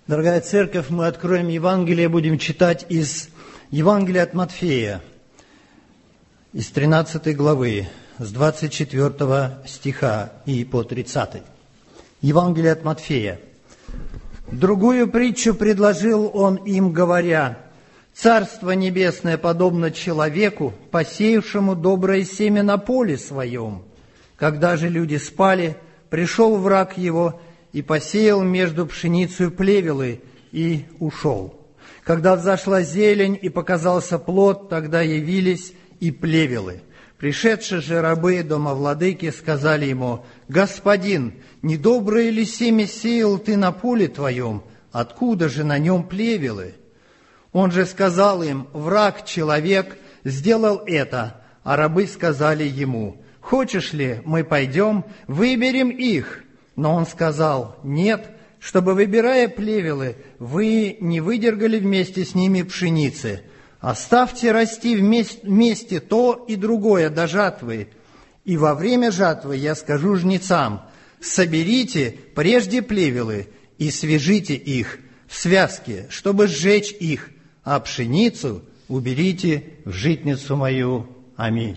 Дорогая церковь, мы откроем Евангелие, будем читать из Евангелия от Матфея, из 13 главы, с 24 стиха и по 30. Евангелие от Матфея. «Другую притчу предложил он им, говоря: Царство Небесное подобно человеку, посеявшему доброе семя на поле своем. Когда же люди спали, пришел враг его и посеял между пшеницей плевелы и ушел. Когда взошла зелень и показался плод, тогда явились и плевелы. Пришедшие же рабы домовладыки сказали ему: Господин, недоброе ли семя сеял ты на поле твоем? Откуда же на нем плевелы? Он же сказал им: враг человек сделал это. А рабы сказали ему: хочешь ли, мы пойдем, выберем их? Но он сказал: нет, чтобы, выбирая плевелы, вы не выдергали вместе с ними пшеницы. Оставьте расти вместе то и другое до жатвы. И во время жатвы я скажу жнецам: соберите прежде плевелы и свяжите их в связке, чтобы сжечь их, а пшеницу уберите в житницу мою. Аминь».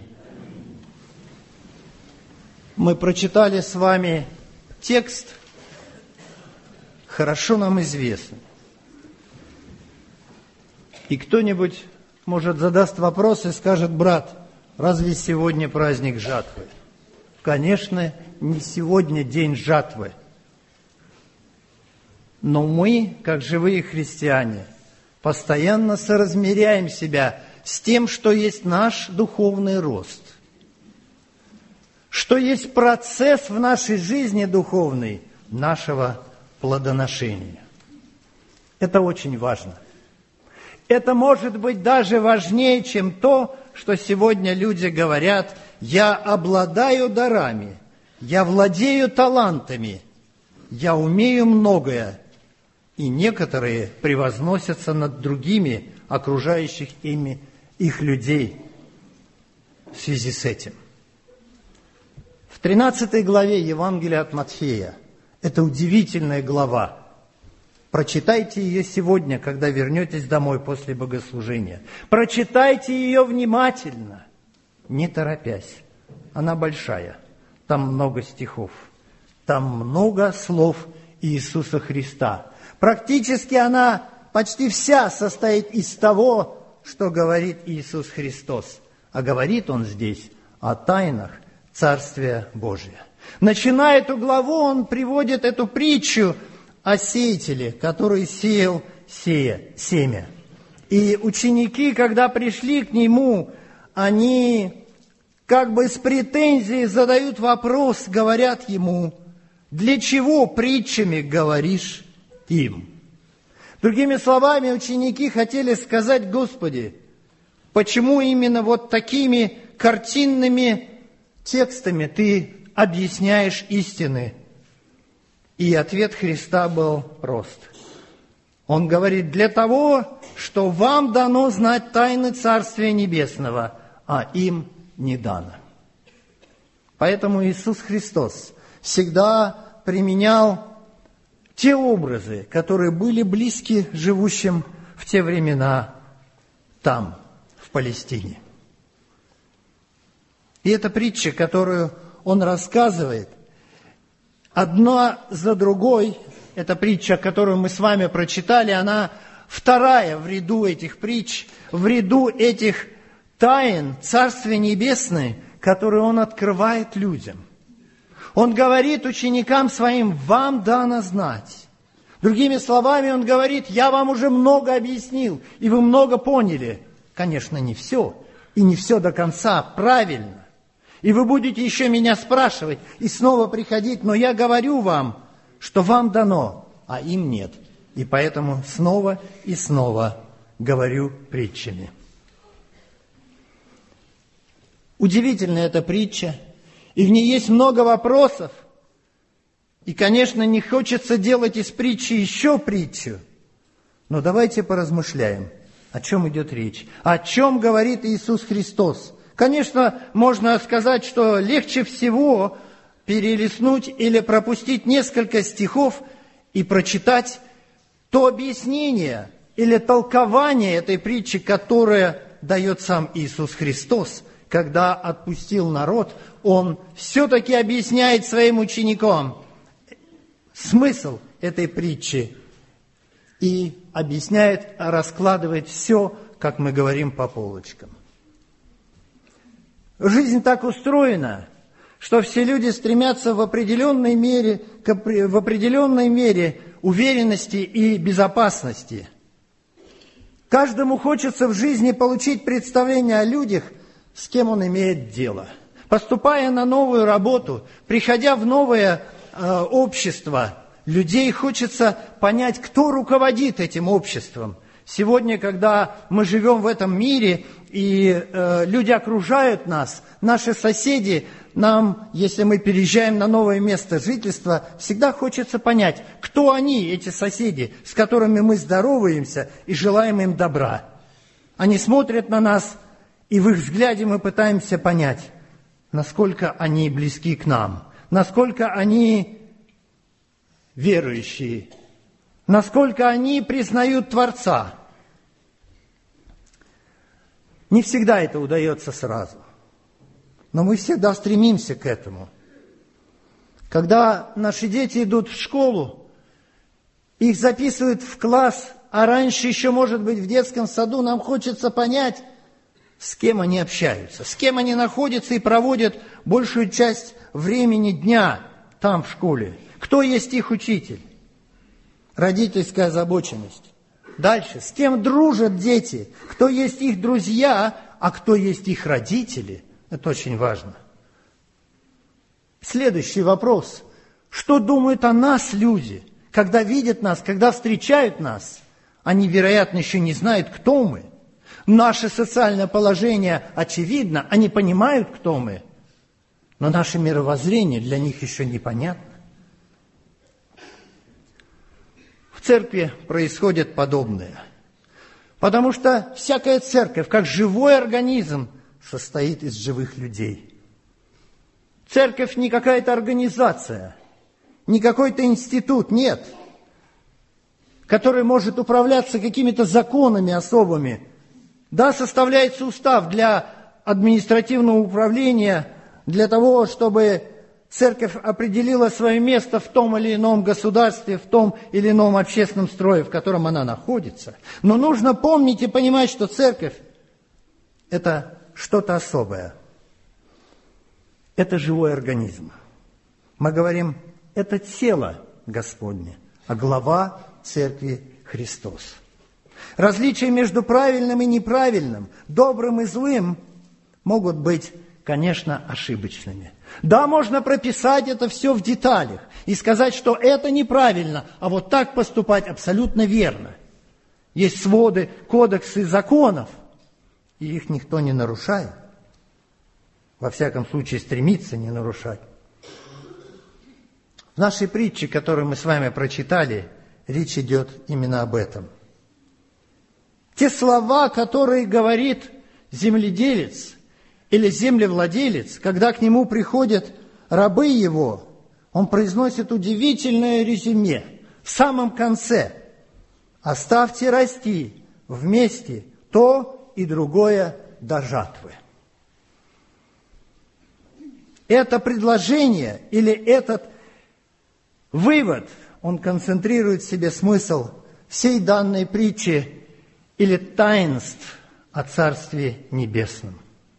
Мы прочитали с вами текст, хорошо нам известный. И кто-нибудь, может, задаст вопрос и скажет: брат, разве сегодня праздник жатвы? Конечно, не сегодня день жатвы. Но мы, как живые христиане, постоянно соразмеряем себя с тем, что есть наш духовный рост, что есть процесс в нашей жизни духовной нашего плодоношения. Это очень важно. Это может быть даже важнее, чем то, что сегодня люди говорят: я обладаю дарами, я владею талантами, я умею многое. И некоторые превозносятся над другими окружающих их людей в связи с этим. В 13 главе Евангелия от Матфея, это удивительная глава. Прочитайте ее сегодня, когда вернетесь домой после богослужения. Прочитайте ее внимательно, не торопясь. Она большая, там много стихов, там много слов Иисуса Христа. Практически она почти вся состоит из того, что говорит Иисус Христос. А говорит Он здесь о тайнах Царствия Божия. Начиная эту главу, Он приводит эту притчу о сеятеле, который сеял семя. И ученики, когда пришли к Нему, они как бы с претензией задают вопрос, говорят Ему: для чего притчами говоришь им? Другими словами, ученики хотели сказать: Господи, почему именно вот такими картинными текстами Ты объясняешь истины? И ответ Христа был прост. Он говорит: для того, что вам дано знать тайны Царствия Небесного, а им не дано. Поэтому Иисус Христос всегда применял те образы, которые были близки живущим в те времена там, в Палестине. И эта притча, которую Он рассказывает, одна за другой, эта притча, которую мы с вами прочитали, она вторая в ряду этих притч, в ряду этих тайн Царствия Небесное, которые Он открывает людям. Он говорит ученикам Своим: вам дано знать. Другими словами, Он говорит: я вам уже много объяснил, и вы много поняли. Конечно, не все, и не все до конца правильно. И вы будете еще меня спрашивать и снова приходить, но я говорю вам, что вам дано, а им нет. И поэтому снова и снова говорю притчами. Удивительная эта притча, и в ней есть много вопросов. И, конечно, не хочется делать из притчи еще притчу. Но давайте поразмышляем, о чем идет речь, о чем говорит Иисус Христос. Конечно, можно сказать, что легче всего перелистнуть или пропустить несколько стихов и прочитать то объяснение или толкование этой притчи, которое дает сам Иисус Христос, когда отпустил народ, Он все-таки объясняет своим ученикам смысл этой притчи и объясняет, раскладывает все, как мы говорим, по полочкам. Жизнь так устроена, что все люди стремятся в определенной мере уверенности и безопасности. Каждому хочется в жизни получить представление о людях, с кем он имеет дело. Поступая на новую работу, приходя в новое общество, людей хочется понять, кто руководит этим обществом. Сегодня, когда мы живем в этом мире, и люди окружают нас, наши соседи, нам, если мы переезжаем на новое место жительства, всегда хочется понять, кто они, эти соседи, с которыми мы здороваемся и желаем им добра. Они смотрят на нас, и в их взгляде мы пытаемся понять, насколько они близки к нам, насколько они верующие, насколько они признают Творца. Не всегда это удается сразу, но мы всегда стремимся к этому. Когда наши дети идут в школу, их записывают в класс, а раньше еще, может быть, в детском саду, нам хочется понять, с кем они общаются, с кем они находятся и проводят большую часть времени дня там, в школе. Кто есть их учитель? Родительская озабоченность. Дальше. С кем дружат дети? Кто есть их друзья, а кто есть их родители? Это очень важно. Следующий вопрос. Что думают о нас люди, когда видят нас, когда встречают нас? Они, вероятно, еще не знают, кто мы. Наше социальное положение очевидно, они понимают, кто мы, но наше мировоззрение для них еще непонятно. В церкви происходит подобное, потому что всякая церковь, как живой организм, состоит из живых людей. Церковь не какая-то организация, не какой-то институт, нет, который может управляться какими-то законами особыми. Да, составляется устав для административного управления, для того, чтобы церковь определила свое место в том или ином государстве, в том или ином общественном строе, в котором она находится. Но нужно помнить и понимать, что церковь – это что-то особое. Это живой организм. Мы говорим, это тело Господне, а глава церкви Христос. Различия между правильным и неправильным, добрым и злым могут быть, конечно, ошибочными. Да, можно прописать это все в деталях и сказать, что это неправильно, а вот так поступать абсолютно верно. Есть своды, кодексы законов, и их никто не нарушает. Во всяком случае, стремится не нарушать. В нашей притче, которую мы с вами прочитали, речь идет именно об этом. Те слова, которые говорит земледелец или землевладелец, когда к нему приходят рабы его, он произносит удивительное резюме в самом конце. «Оставьте расти вместе то и другое до жатвы». Это предложение или этот вывод, он концентрирует в себе смысл всей данной притчи или таинств о Царстве Небесном.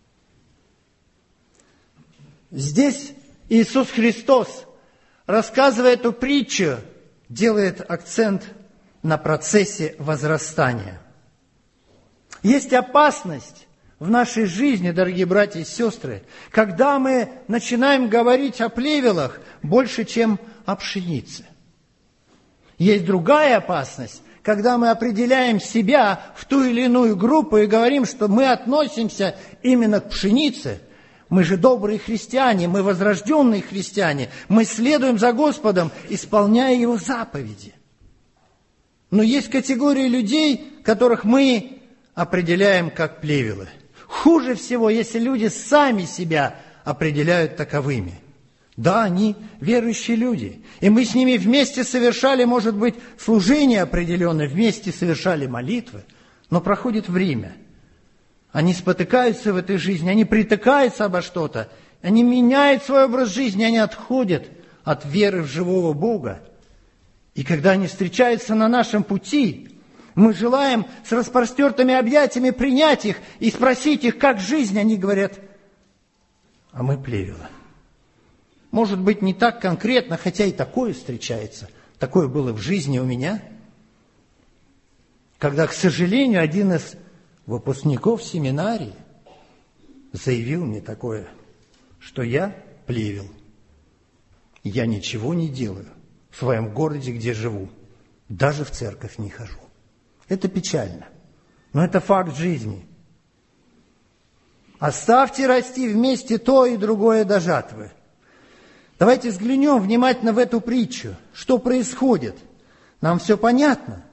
Здесь Иисус Христос, рассказывая эту притчу, делает акцент на процессе возрастания. Есть опасность в нашей жизни, дорогие братья и сестры, когда мы начинаем говорить о плевелах больше, чем о пшенице. Есть другая опасность, когда мы определяем себя в ту или иную группу и говорим, что мы относимся именно к пшенице. Мы же добрые христиане, мы возрожденные христиане, мы следуем за Господом, исполняя Его заповеди. Но есть категории людей, которых мы определяем как плевелы. Хуже всего, если люди сами себя определяют таковыми. Да, они верующие люди. И мы с ними вместе совершали, может быть, служение определенное, вместе совершали молитвы. Но проходит время. Они спотыкаются в этой жизни, они притыкаются обо что-то, они меняют свой образ жизни, они отходят от веры в живого Бога. И когда они встречаются на нашем пути, мы желаем с распростертыми объятиями принять их и спросить их, как жизнь. Они говорят, а мы плевелы. Может быть, не так конкретно, хотя и такое встречается. Такое было в жизни у меня. Когда, к сожалению, один из выпускников семинарии заявил мне такое, что я плевел. Я ничего не делаю в своем городе, где живу. Даже в церковь не хожу. Это печально. Но это факт жизни. Оставьте расти вместе то и другое до жатвы. Давайте взглянем внимательно в эту притчу. Что происходит? Нам все понятно.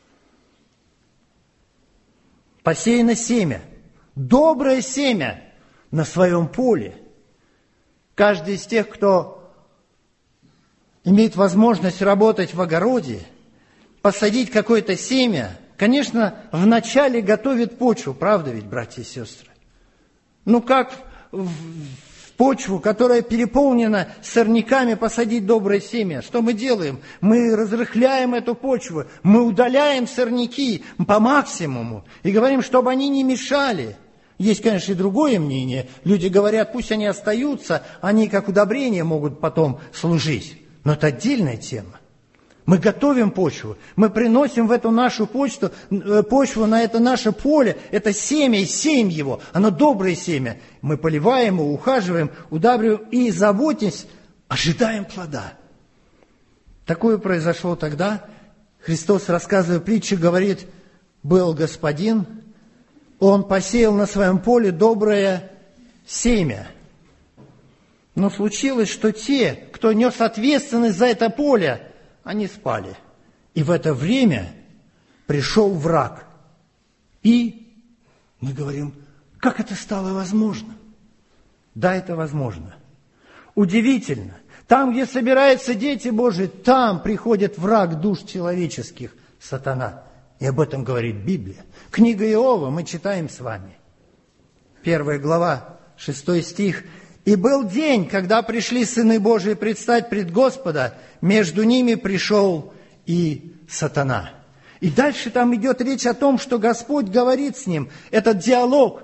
Посеяно семя. Доброе семя на своем поле. Каждый из тех, кто имеет возможность работать в огороде, посадить какое-то семя, конечно, вначале готовит почву, правда ведь, братья и сестры? Ну как в почву, которая переполнена сорняками, посадить доброе семя? Что мы делаем? Мы разрыхляем эту почву, мы удаляем сорняки по максимуму и говорим, чтобы они не мешали. Есть, конечно, и другое мнение. Люди говорят, пусть они остаются, они как удобрение могут потом служить. Но это отдельная тема. Мы готовим почву, мы приносим в эту нашу почву на это наше поле, это семя, и сеем его, оно доброе семя. Мы поливаем его, ухаживаем, удабриваем и заботимся, ожидаем плода. Такое произошло тогда. Христос, рассказывая притчу, говорит, был господин, он посеял на своем поле доброе семя. Но случилось, что те, кто нес ответственность за это поле, они спали. И в это время пришел враг. И мы говорим, как это стало возможно? Да, это возможно. Удивительно. Там, где собираются дети Божии, там приходит враг душ человеческих, сатана. И об этом говорит Библия. Книга Иова мы читаем с вами. 1 глава, 6 стих. «И был день, когда пришли сыны Божии предстать пред Господа, между ними пришел и сатана». И дальше там идет речь о том, что Господь говорит с ним, этот диалог.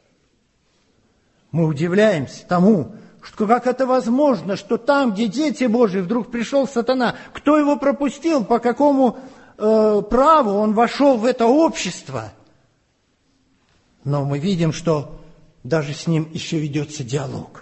Мы удивляемся тому, что как это возможно, что там, где дети Божии, вдруг пришел сатана. Кто его пропустил, по какому праву он вошел в это общество? Но мы видим, что даже с ним еще ведется диалог.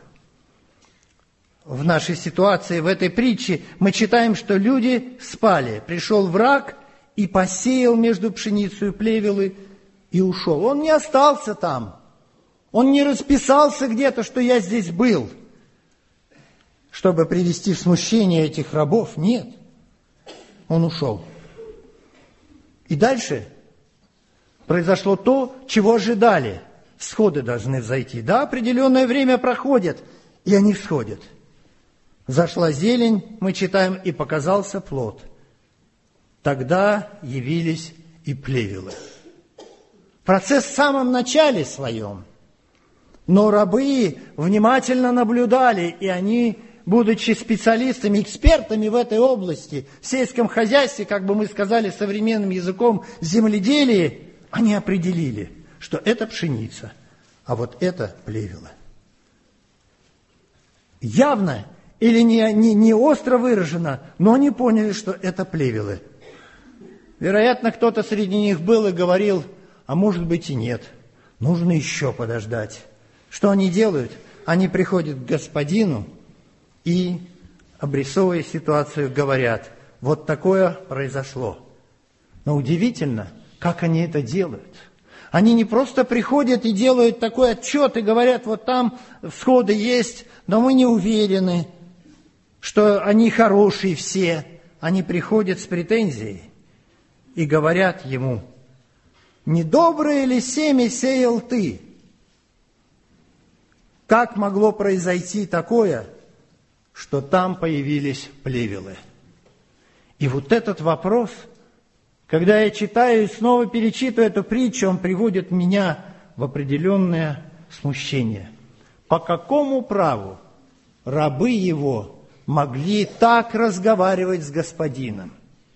В нашей ситуации, в этой притче, мы читаем, что люди спали. Пришел враг и посеял между пшеницей плевелы и ушел. Он не остался там. Он не расписался где-то, что я здесь был, чтобы привести в смущение этих рабов. Нет. Он ушел. И дальше произошло то, чего ожидали. Всходы должны взойти. Да, определенное время проходит, и они всходят. Зашла зелень, мы читаем, и показался плод. Тогда явились и плевелы. Процесс в самом начале своем. Но рабы внимательно наблюдали, и они, будучи специалистами, экспертами в этой области, в сельском хозяйстве, как бы мы сказали современным языком, земледелии, они определили, что это пшеница, а вот это плевелы. Явно или не остро выражено, но они поняли, что это плевелы. Вероятно, кто-то среди них был и говорил, а может быть и нет, нужно еще подождать. Что они делают? Они приходят к господину и, обрисовывая ситуацию, говорят, вот такое произошло. Но удивительно, как они это делают. Они не просто приходят и делают такой отчет и говорят, вот там всходы есть, но мы не уверены, что они хорошие все. Они приходят с претензией и говорят ему, недоброе ли семя сеял ты? Как могло произойти такое, что там появились плевелы. И вот этот вопрос, когда я читаю и снова перечитываю эту притчу, он приводит меня в определенное смущение. По какому праву рабы его могли так разговаривать с господином?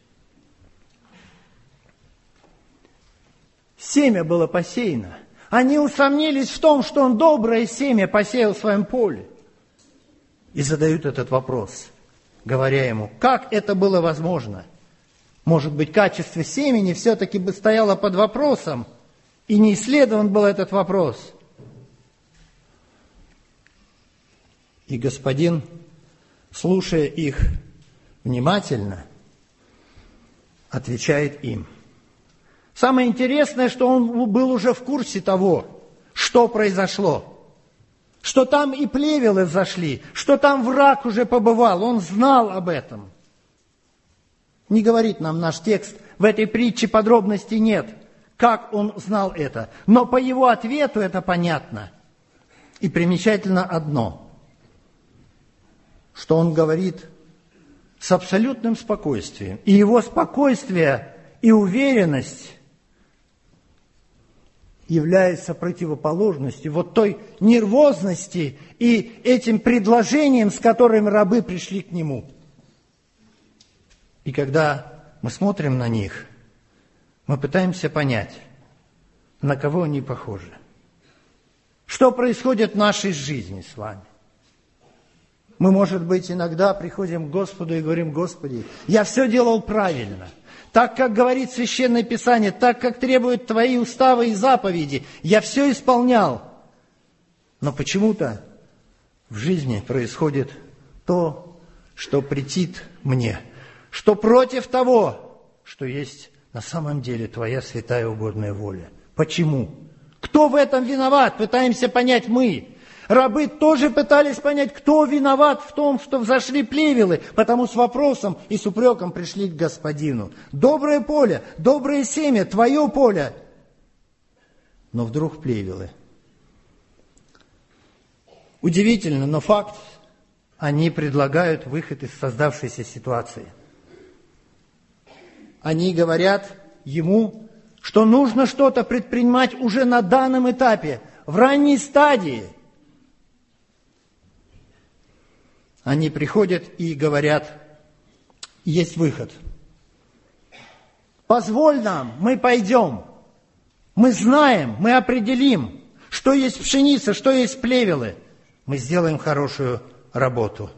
Семя было посеяно. Они усомнились в том, что он доброе семя посеял в своем поле. И задают этот вопрос, говоря ему, как это было возможно? Может быть, качество семени все-таки бы стояло под вопросом, и не исследован был этот вопрос. И господин, слушая их внимательно, отвечает им. Самое интересное, что он был уже в курсе того, что произошло. Что там и плевелы взошли, что там враг уже побывал. Он знал об этом. Не говорит нам наш текст, в этой притче подробностей нет, как он знал это. Но по его ответу это понятно. И примечательно одно, что он говорит с абсолютным спокойствием. И его спокойствие и уверенность является противоположностью вот той нервозности и этим предложением, с которым рабы пришли к нему. И когда мы смотрим на них, мы пытаемся понять, на кого они похожи. Что происходит в нашей жизни с вами? Мы, может быть, иногда приходим к Господу и говорим: Господи, я все делал правильно. Так, как говорит Священное Писание, так, как требуют Твои уставы и заповеди, я все исполнял. Но почему-то в жизни происходит то, что претит мне, что против того, что есть на самом деле Твоя святая угодная воля. Почему? Кто в этом виноват? Пытаемся понять мы. Рабы тоже пытались понять, кто виноват в том, что взошли плевелы, потому с вопросом и с упреком пришли к господину. Доброе поле, доброе семя, твое поле. Но вдруг плевелы. Удивительно, но факт, они предлагают выход из создавшейся ситуации. Они говорят ему, что нужно что-то предпринимать уже на данном этапе, в ранней стадии. Они приходят и говорят: есть выход. Позволь нам, мы пойдем. Мы знаем, мы определим, что есть пшеница, что есть плевелы. Мы сделаем хорошую работу.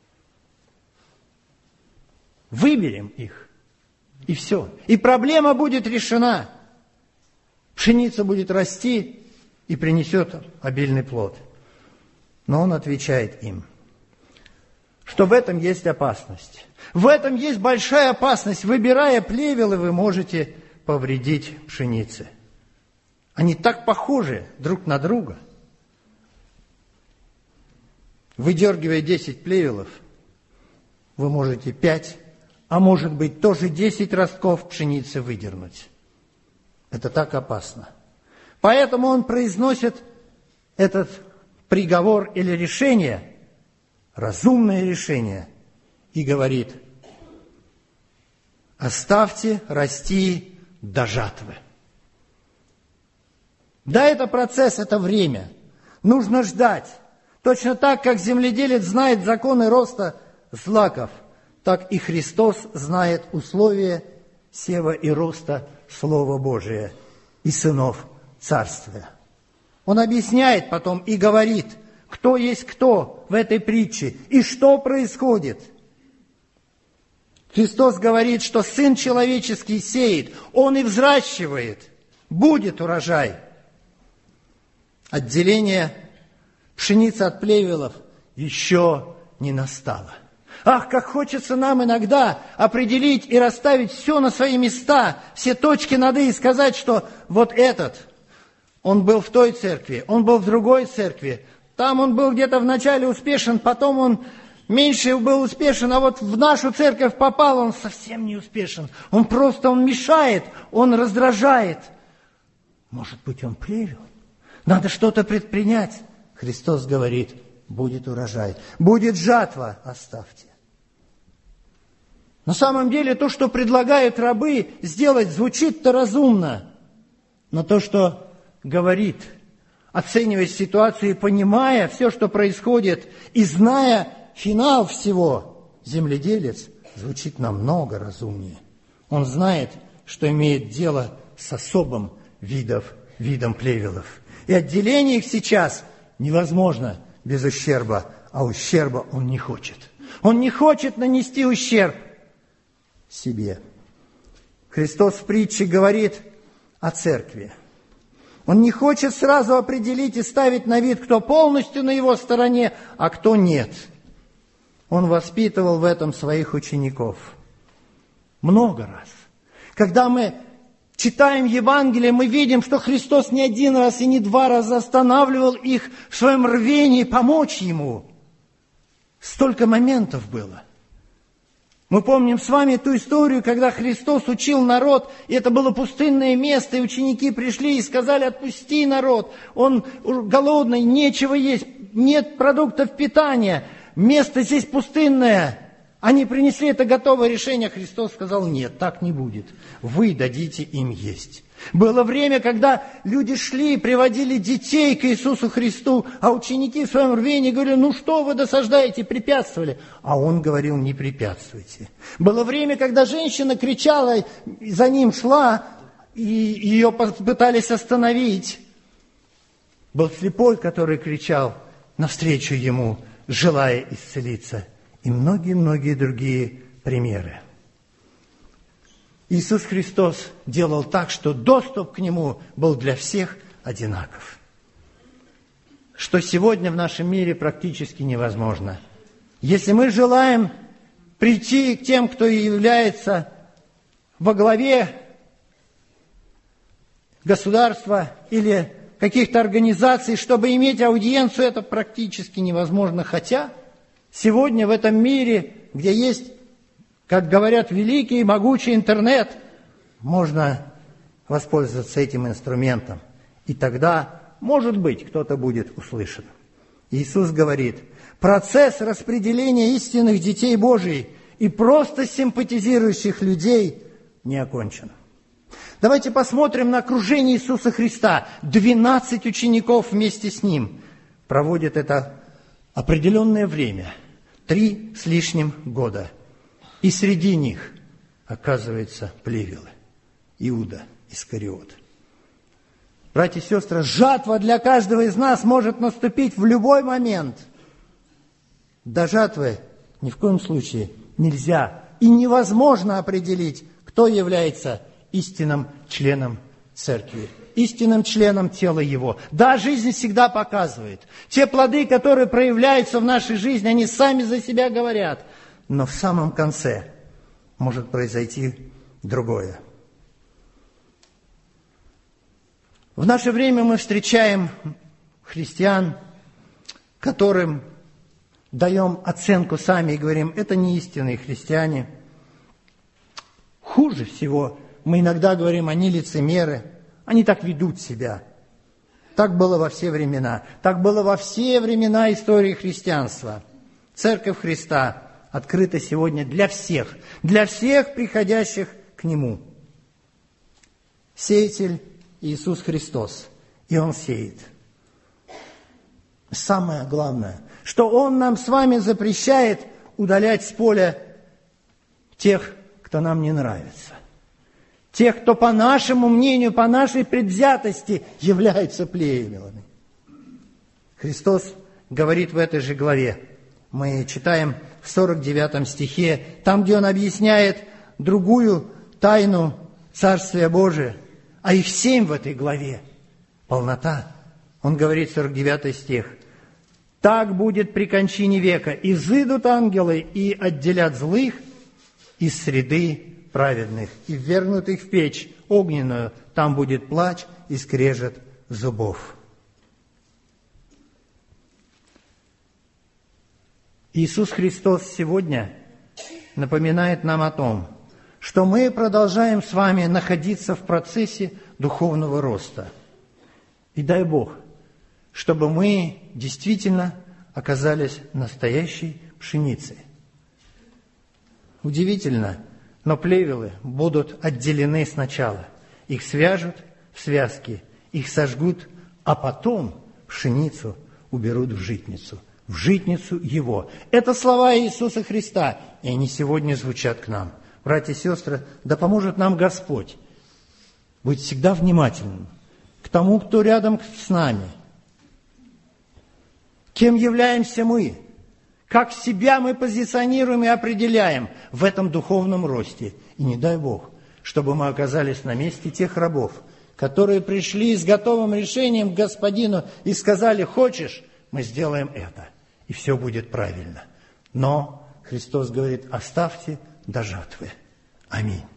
Выберем их. И все. И проблема будет решена. Пшеница будет расти и принесет обильный плод. Но он отвечает им, что в этом есть опасность. В этом есть большая опасность. Выбирая плевелы, вы можете повредить пшенице. Они так похожи друг на друга. Выдергивая 10 плевелов, вы можете 5, а может быть тоже 10 ростков пшеницы выдернуть. Это так опасно. Поэтому он произносит этот приговор или решение, разумное решение, и говорит: оставьте расти до жатвы. Да, это процесс, это время. Нужно ждать. Точно так, как земледелец знает законы роста злаков, так и Христос знает условия сева и роста Слова Божия и сынов Царствия. Он объясняет потом и говорит, кто есть кто в этой притче и что происходит. Христос говорит, что Сын Человеческий сеет, Он и взращивает, будет урожай. Отделение пшеницы от плевелов еще не настало. Ах, как хочется нам иногда определить и расставить все на свои места, все точки над «и», и сказать, что вот этот, он был в той церкви, он был в другой церкви, там он был где-то вначале успешен, потом он меньше был успешен, а вот в нашу церковь попал, он совсем не успешен. Он мешает, он раздражает. Может быть, он плевел? Надо что-то предпринять. Христос говорит: будет урожай. Будет жатва, оставьте. На самом деле, то, что предлагают рабы сделать, звучит-то разумно. Но то, что говорит, оценивая ситуацию и понимая все, что происходит, и зная финал всего, земледелец звучит намного разумнее. Он знает, что имеет дело с особым видом плевелов. И отделение их сейчас невозможно без ущерба, а ущерба он не хочет. Он не хочет нанести ущерб себе. Христос в притче говорит о церкви. Он не хочет сразу определить и ставить на вид, кто полностью на его стороне, а кто нет. Он воспитывал в этом своих учеников много раз. Когда мы читаем Евангелие, мы видим, что Христос не один раз и не два раза останавливал их в своем рвении помочь Ему. Столько моментов было. Мы помним с вами ту историю, когда Христос учил народ, и это было пустынное место, и ученики пришли и сказали: отпусти народ, он голодный, нечего есть, нет продуктов питания, место здесь пустынное. Они принесли это готовое решение, Христос сказал: нет, так не будет, вы дадите им есть. Было время, когда люди шли и приводили детей к Иисусу Христу, а ученики в своем рвении говорили: ну что вы досаждаете, препятствовали. А Он говорил: не препятствуйте. Было время, когда женщина кричала, за ним шла, и ее пытались остановить. Был слепой, который кричал навстречу ему, желая исцелиться. И многие-многие другие примеры. Иисус Христос делал так, что доступ к Нему был для всех одинаков. Что сегодня в нашем мире практически невозможно. Если мы желаем прийти к тем, кто является во главе государства или каких-то организаций, чтобы иметь аудиенцию, это практически невозможно. Хотя сегодня в этом мире, где есть, как говорят, великий и могучий интернет, можно воспользоваться этим инструментом. И тогда, может быть, кто-то будет услышан. Иисус говорит: процесс распределения истинных детей Божьих и просто симпатизирующих людей не окончен. Давайте посмотрим на окружение Иисуса Христа. 12 учеников вместе с Ним проводят это определенное время. 3 с лишним года. И среди них, оказывается, плевелы. Иуда Искариот. Братья и сестры, жатва для каждого из нас может наступить в любой момент. До жатвы ни в коем случае нельзя и невозможно определить, кто является истинным членом церкви, истинным членом тела Его. Да, жизнь всегда показывает. Те плоды, которые проявляются в нашей жизни, они сами за себя говорят. Но в самом конце может произойти другое. В наше время мы встречаем христиан, которым даем оценку сами и говорим: это не истинные христиане. Хуже всего мы иногда говорим: они лицемеры, они так ведут себя. Так было во все времена. Так было во все времена истории христианства. Церковь Христа открыта сегодня для всех приходящих к Нему. Сеятель Иисус Христос, и Он сеет. Самое главное, что Он нам с вами запрещает удалять с поля тех, кто нам не нравится. Тех, кто по нашему мнению, по нашей предвзятости являются плевелами. Христос говорит в этой же главе, мы читаем в 49 стихе, там, где Он объясняет другую тайну Царствия Божия, а их 7 в этой главе, полнота. Он говорит, 49 стих, «Так будет при кончине века, изыдут ангелы и отделят злых из среды праведных, и ввергнут их в печь огненную, там будет плач и скрежет зубов». Иисус Христос сегодня напоминает нам о том, что мы продолжаем с вами находиться в процессе духовного роста. И дай Бог, чтобы мы действительно оказались настоящей пшеницей. Удивительно, но плевелы будут отделены сначала. Их свяжут в связки, их сожгут, а потом пшеницу уберут в житницу Его. Это слова Иисуса Христа, и они сегодня звучат к нам. Братья и сестры, да поможет нам Господь быть всегда внимательным к тому, кто рядом с нами. Кем являемся мы? Как себя мы позиционируем и определяем в этом духовном росте? И не дай Бог, чтобы мы оказались на месте тех рабов, которые пришли с готовым решением к Господину и сказали: хочешь, мы сделаем это, и все будет правильно. Но Христос говорит: оставьте до жатвы. Аминь.